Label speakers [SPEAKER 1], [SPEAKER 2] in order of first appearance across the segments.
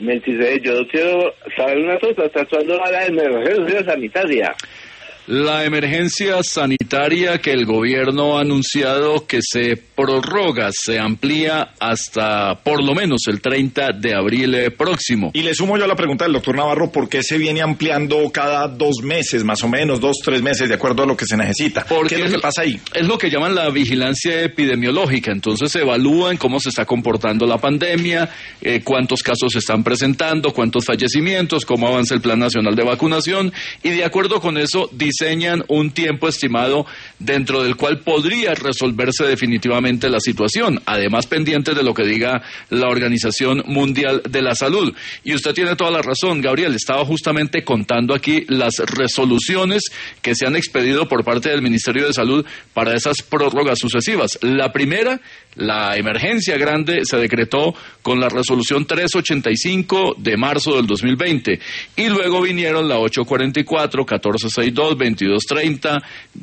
[SPEAKER 1] Melchizedek, yo quiero saber una cosa, ¿hasta cuándo va la emergencia sanitaria?
[SPEAKER 2] La emergencia sanitaria que el gobierno ha anunciado que se prorroga, se amplía hasta por lo menos el 30 de abril próximo.
[SPEAKER 3] Y le sumo yo a la pregunta del doctor Navarro, ¿por qué se viene ampliando cada 2 meses, más o menos, 2-3 meses, de acuerdo a lo que se necesita?
[SPEAKER 2] Porque
[SPEAKER 3] ¿qué es lo que pasa ahí?
[SPEAKER 2] Es lo que llaman la vigilancia epidemiológica, entonces se evalúan cómo se está comportando la pandemia, cuántos casos se están presentando, cuántos fallecimientos, cómo avanza el Plan Nacional de Vacunación, y de acuerdo con eso diseñan un tiempo estimado dentro del cual podría resolverse definitivamente la situación, además pendiente de lo que diga la Organización Mundial de la Salud. Y usted tiene toda la razón, Gabriel, estaba justamente contando aquí las resoluciones que se han expedido por parte del Ministerio de Salud para esas prórrogas sucesivas. La primera, la emergencia grande, se decretó con la resolución 385 de marzo del 2020, y luego vinieron la 844, 1462, 2230,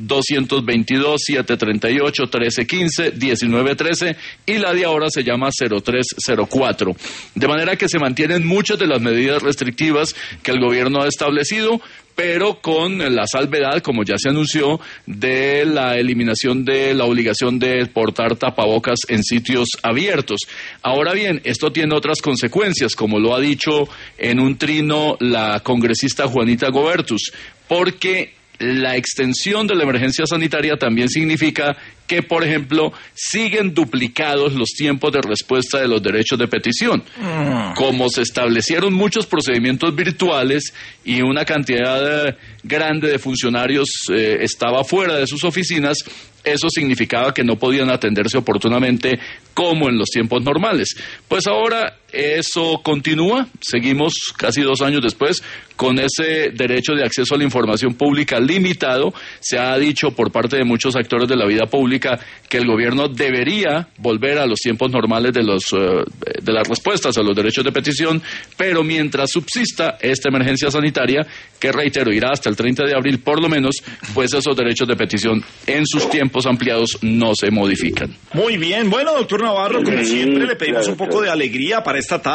[SPEAKER 2] 222, 738, 1315, 1913 y la de ahora se llama 0304. De manera que se mantienen muchas de las medidas restrictivas que el gobierno ha establecido, pero con la salvedad, como ya se anunció, de la eliminación de la obligación de portar tapabocas en sitios abiertos. Ahora bien, esto tiene otras consecuencias, como lo ha dicho en un trino la congresista Juanita Gobertus, porque la extensión de la emergencia sanitaria también significa que, por ejemplo, siguen duplicados los tiempos de respuesta de los derechos de petición. Como se establecieron muchos procedimientos virtuales y una cantidad grande de funcionarios estaba fuera de sus oficinas, eso significaba que no podían atenderse oportunamente como en los tiempos normales. Pues ahora eso continúa, seguimos casi 2 años después con ese derecho de acceso a la información pública limitado. Se ha dicho por parte de muchos actores de la vida pública que el gobierno debería volver a los tiempos normales de las respuestas a los derechos de petición, pero mientras subsista esta emergencia sanitaria, que reitero, irá hasta el 30 de abril por lo menos, pues esos derechos de petición en sus tiempos ampliados no se modifican.
[SPEAKER 3] Muy bien, bueno, doctor Navarro, como siempre le pedimos un poco de alegría para esta tarde.